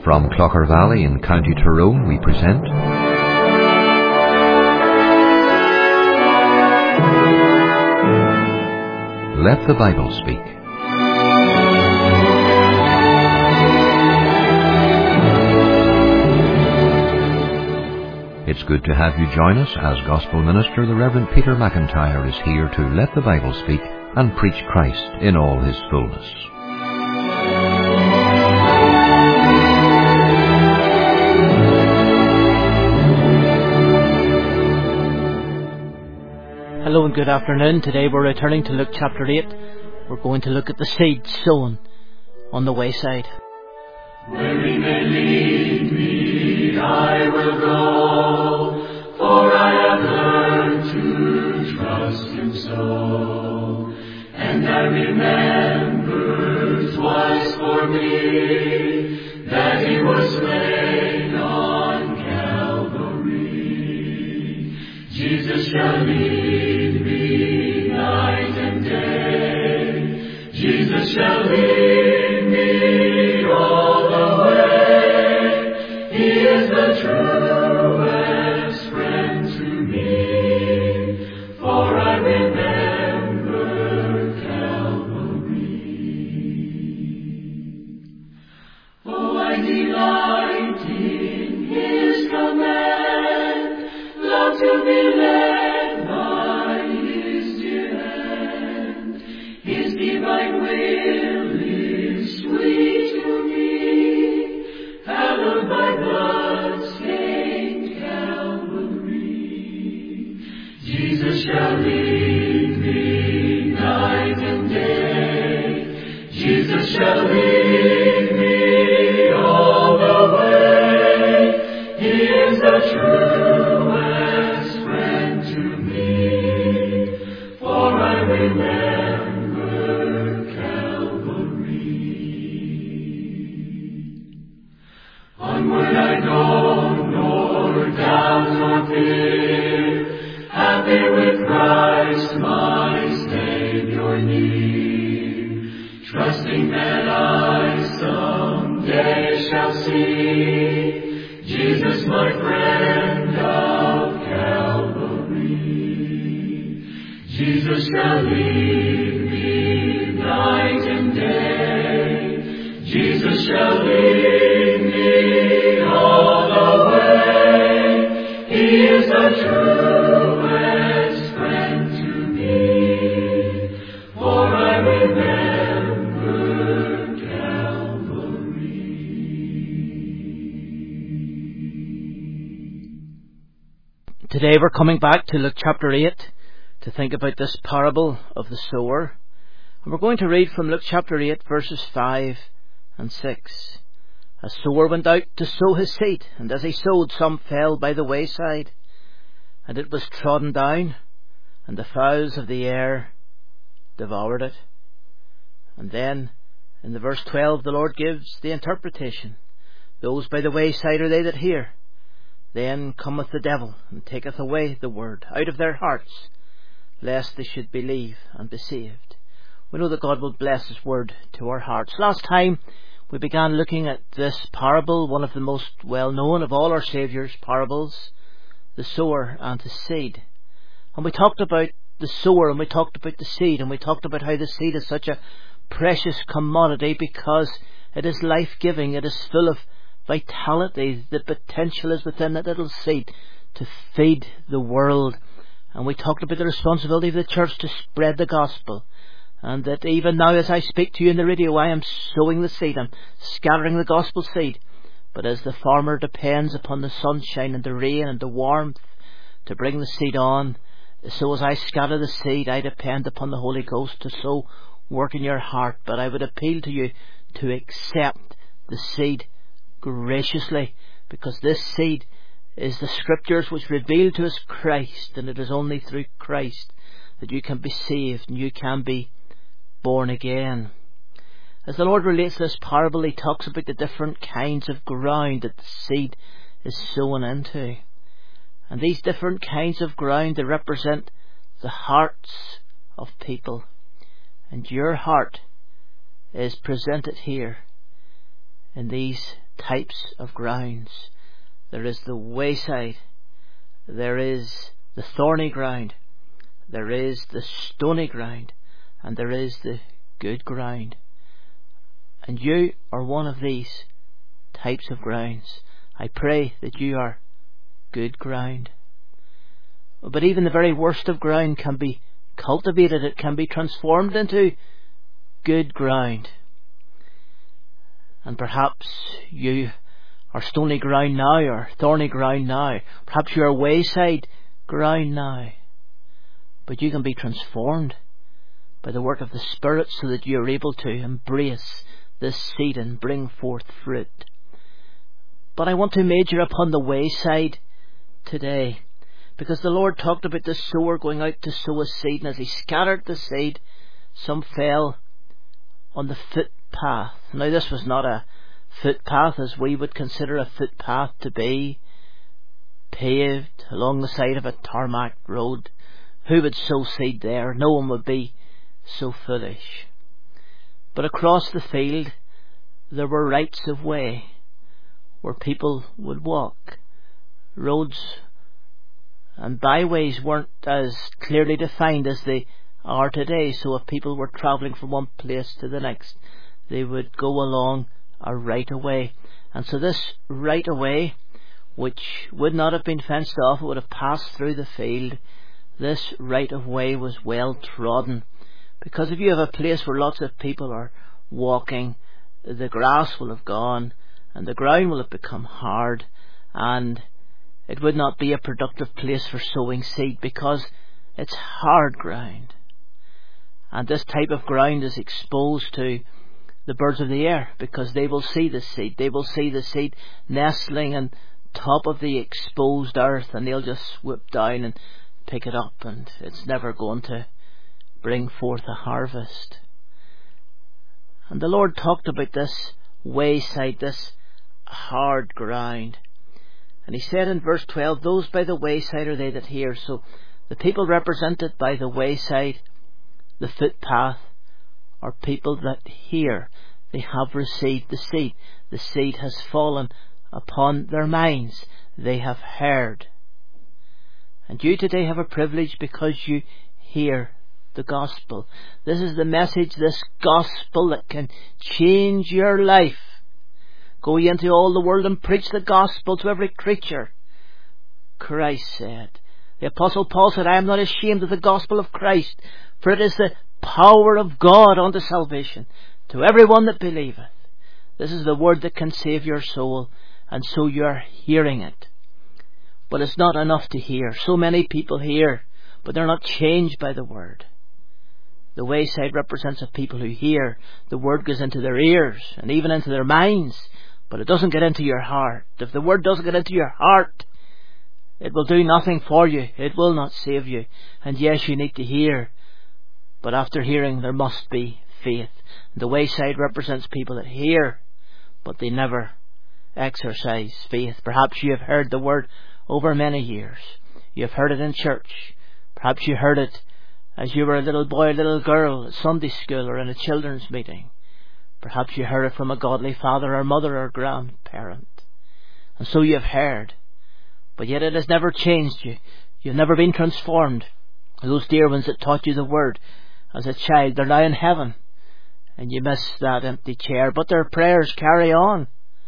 From Clocher Valley in County Tyrone we present Let the Bible Speak. It's good to have you join us as Gospel Minister the Reverend Peter McIntyre is here to let the Bible speak and preach Christ in all his fullness. Hello and good afternoon. Today we're returning to Luke chapter 8. We're going to look at the seed sown on the wayside. Where he may lead me, I will go, for I have learned to trust him so. And I remember 'twas for me that he was slain on Calvary. Jesus shall lead me night and day. Jesus shall lead me all the way. He is the truest friend to me, for I remember Calvary. Oh, I delight in his command, love to be led by his dear hand. His divine will is sweet to me, hallowed by blood-stained Calvary. Jesus shall lead me night and day. Jesus shall lead me all the way. He is the truest friend to me, for I remember Calvary. Onward I go, nor doubt nor fear, happy with Christ my Savior near, trusting that I someday shall see Jesus my friend of Calvary. Jesus shall lead me night and day. Jesus shall lead me all the way. He is the truest friend to me, for I remember Calvary. Today we're coming back to Luke chapter 8 to think about this parable of the sower. And we're going to read from Luke chapter 8 verses 5 and 6. A sower went out to sow his seed, and as he sowed, some fell by the wayside, and it was trodden down, and the fowls of the air devoured it. And then in the verse 12 the Lord gives the interpretation. Those by the wayside are they that hear. Then cometh the devil, and taketh away the word out of their hearts, lest they should believe and be saved. We know that God will bless his word to our hearts. Last time we began looking at this parable, one of the most well-known of all our Saviour's parables, the sower and his seed. And we talked about the sower, and we talked about the seed, and we talked about how the seed is such a precious commodity because it is life-giving, it is full of vitality. The potential is within that little seed to feed the world. And we talked about the responsibility of the church to spread the gospel, and that even now as I speak to you in the radio, I am sowing the seed, I'm scattering the gospel seed. But as the farmer depends upon the sunshine and the rain and the warmth to bring the seed on, so as I scatter the seed, I depend upon the Holy Ghost to sow work in your heart. But I would appeal to you to accept the seed graciously, because this seed is the scriptures which reveal to us Christ, and it is only through Christ that you can be saved and you can be born again. As the Lord relates this parable, he talks about the different kinds of ground that the seed is sown into. And these different kinds of ground, they represent the hearts of people. And your heart is presented here in these types of grounds. There is the wayside, there is the thorny ground, there is the stony ground, and there is the good ground. And you are one of these types of grounds. I pray that you are good ground. But even the very worst of ground can be cultivated. It can be transformed into good ground. And perhaps you are stony ground now, or thorny ground now. Perhaps you are wayside ground now. But you can be transformed by the work of the Spirit so that you are able to embrace this seed and bring forth fruit. But I want to major upon the wayside today, because the Lord talked about the sower going out to sow a seed, and as he scattered the seed, some fell on the footpath. Now, this was not a footpath as we would consider a footpath to be, paved along the side of a tarmac road. Who would sow seed there? No one would be so foolish. But across the field there were rights of way where people would walk. Roads and byways weren't as clearly defined as they are today, so if people were travelling from one place to the next, they would go along a right of way. And so this right of way, which would not have been fenced off, it would have passed through the field. This right of way was well trodden, because if you have a place where lots of people are walking, the grass will have gone and the ground will have become hard, and it would not be a productive place for sowing seed because it's hard ground. And this type of ground is exposed to the birds of the air, because they will see the seed. They will see the seed nestling on top of the exposed earth, and they'll just swoop down and pick it up, and it's never going to bring forth a harvest. And the Lord talked about this wayside, this hard ground. And he said in verse 12, those by the wayside are they that hear. So the people represented by the wayside, the footpath, are people that hear. They have received the seed. The seed has fallen upon their minds. They have heard. And you today have a privilege because you hear the gospel. This is the message, this gospel that can change your life. Go ye into all the world and preach the gospel to every creature, Christ said. The Apostle Paul said, I am not ashamed of the gospel of Christ, for it is the power of God unto salvation to everyone that believeth. This is the word that can save your soul, and so you are hearing it. But it's not enough to hear. So many people hear, but they're not changed by the word. The wayside represents a people who hear. The word goes into their ears and even into their minds, but it doesn't get into your heart. If the word doesn't get into your heart, it will do nothing for you. It will not save you. And yes, you need to hear, but after hearing there must be faith. The wayside represents people that hear, but they never exercise faith. Perhaps you have heard the word over many years. You have heard it in church. Perhaps you heard it as you were a little boy or little girl at Sunday school or in a children's meeting. Perhaps you heard it from a godly father or mother or grandparent. And so you have heard, but yet it has never changed you. You've never been transformed. Those dear ones that taught you the word as a child, they're now in heaven, and you miss that empty chair, but their prayers carry on.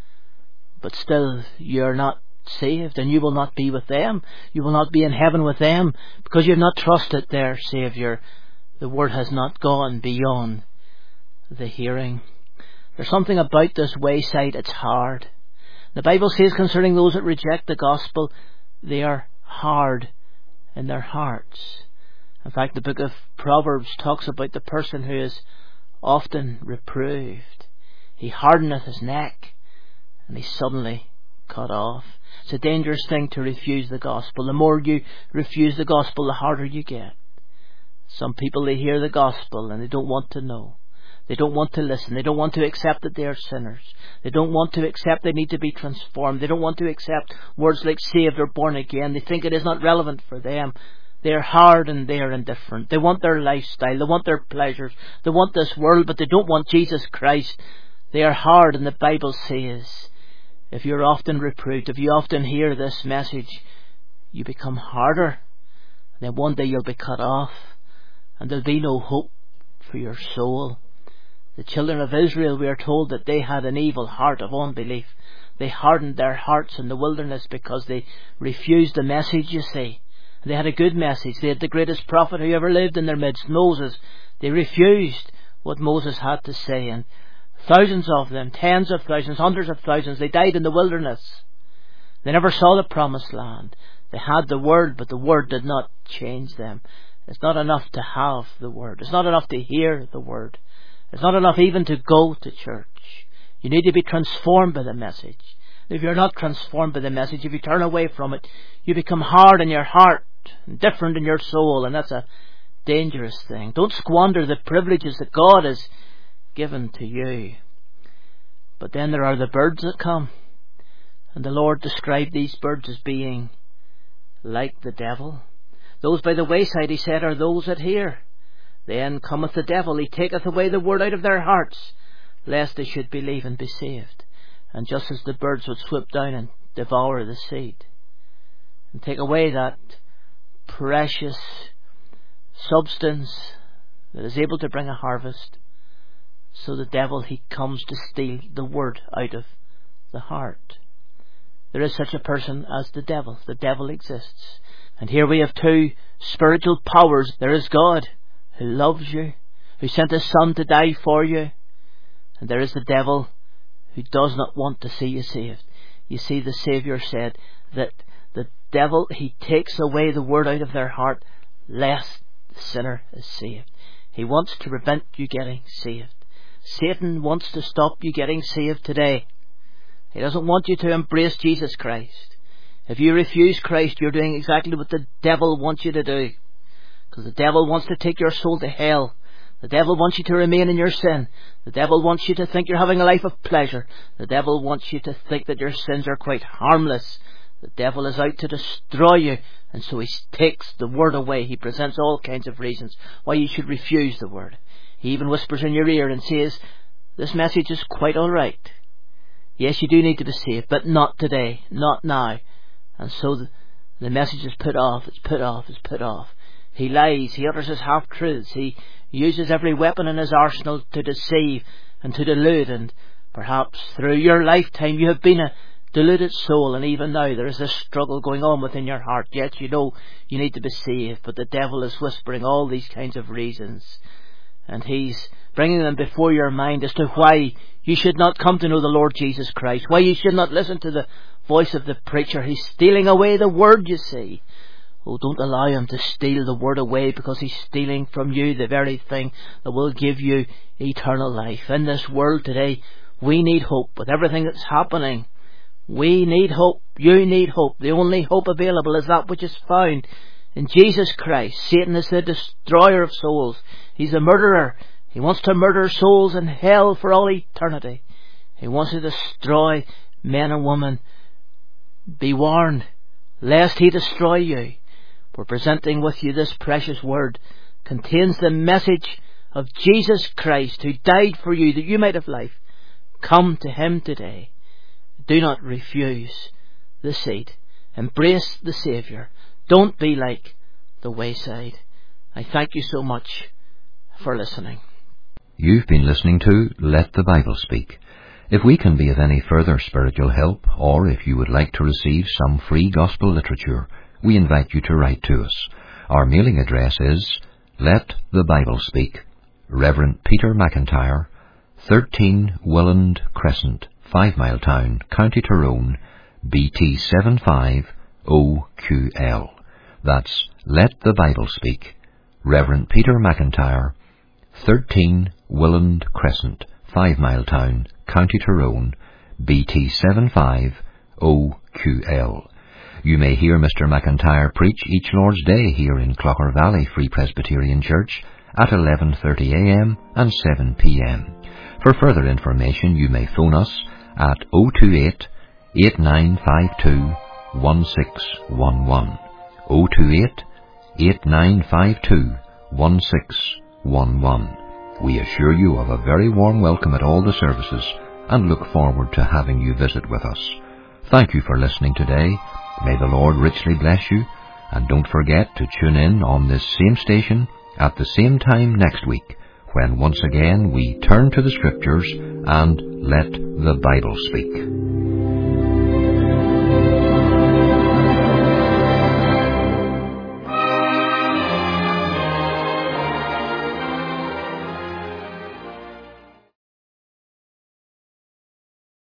But still you're not saved, and you will not be with them. You will not be in heaven with them, because you have not trusted their Saviour. The word has not gone beyond the hearing. There's something about this wayside, it's hard. The Bible says concerning those that reject the gospel, they are hard in their hearts. In fact, the book of Proverbs talks about the person who is often reproved. He hardeneth his neck, and he's suddenly cut off. It's a dangerous thing to refuse the gospel. The more you refuse the gospel, the harder you get. Some people, they hear the gospel and they don't want to know. They don't want to listen. They don't want to accept that they are sinners. They don't want to accept they need to be transformed. They don't want to accept words like saved or born again. They think it is not relevant for them. They are hard and they are indifferent. They want their lifestyle. They want their pleasures. They want this world, but they don't want Jesus Christ. They are hard, and the Bible says if you're often reproved, if you often hear this message, you become harder. And then one day you'll be cut off, and there'll be no hope for your soul. The children of Israel, we are told that they had an evil heart of unbelief. They hardened their hearts in the wilderness because they refused the message, you see. They had a good message. They had the greatest prophet who ever lived in their midst, Moses. They refused what Moses had to say, and thousands of them, tens of thousands, hundreds of thousands, they died in the wilderness. They never saw the promised land. They had the Word, but the Word did not change them. It's not enough to have the Word. It's not enough to hear the Word. It's not enough even to go to church. You need to be transformed by the message. If you're not transformed by the message, if you turn away from it, you become hard in your heart and different in your soul, and that's a dangerous thing. Don't squander the privileges that God has given to you. But then there are the birds that come, and the Lord described these birds as being like the devil. Those by the wayside, he said, are those that hear. Then cometh the devil, he taketh away the word out of their hearts, lest they should believe and be saved. And just as the birds would swoop down and devour the seed and take away that precious substance that is able to bring a harvest, so the devil, he comes to steal the word out of the heart. There is such a person as the devil. The devil exists. And here we have two spiritual powers. There is God, who loves you, who sent His Son to die for you. And there is the devil, who does not want to see you saved. You see, the Saviour said that the devil, he takes away the word out of their heart, lest the sinner is saved. He wants to prevent you getting saved. Satan wants to stop you getting saved today. He doesn't want you to embrace Jesus Christ. If you refuse Christ, you're doing exactly what the devil wants you to do. Because the devil wants to take your soul to hell. The devil wants you to remain in your sin. The devil wants you to think you're having a life of pleasure. The devil wants you to think that your sins are quite harmless. The devil is out to destroy you, and so he takes the word away. He presents all kinds of reasons why you should refuse the word. He even whispers in your ear and says, this message is quite all right. Yes, you do need to be saved, but not today, not now. And so the message is put off, it's put off, it's put off. He lies, he utters his half-truths, he uses every weapon in his arsenal to deceive and to delude, and perhaps through your lifetime you have been a deluded soul, and even now there is a struggle going on within your heart. Yet you know you need to be saved, but the devil is whispering all these kinds of reasons, and he's bringing them before your mind as to why you should not come to know the Lord Jesus Christ, why you should not listen to the voice of the preacher. He's stealing away the word, you see. Oh, don't allow him to steal the word away, because he's stealing from you the very thing that will give you eternal life. In this world today, we need hope. With everything that's happening, we need hope. You need hope. The only hope available is that which is found in Jesus Christ. Satan is the destroyer of souls. He's a murderer. He wants to murder souls in hell for all eternity. He wants to destroy men and women. Be warned, lest he destroy you. We're presenting with you this precious word. Contains the message of Jesus Christ, who died for you that you might have life. Come to him today. Do not refuse the seed. Embrace the Saviour. Don't be like the wayside. I thank you so much for listening. You've been listening to Let the Bible Speak. If we can be of any further spiritual help, or if you would like to receive some free gospel literature, we invite you to write to us. Our mailing address is Let the Bible Speak, Reverend Peter McIntyre, 13 Willand Crescent, 5 Mile Town, County Tyrone, BT 750QL. That's Let the Bible Speak, Reverend Peter McIntyre, 13 Willand Crescent, 5 Mile Town, County Tyrone, BT 750QL. You may hear Mr. McIntyre preach each Lord's Day here in Clocker Valley Free Presbyterian Church at 11:30 a.m. and 7 p.m. For further information, you may phone us at 028 8952 1611. 028 8952 1611. We assure you of a very warm welcome at all the services, and look forward to having you visit with us. Thank you for listening today. May the Lord richly bless you, and don't forget to tune in on this same station at the same time next week, when once again we turn to the Scriptures and let the Bible speak.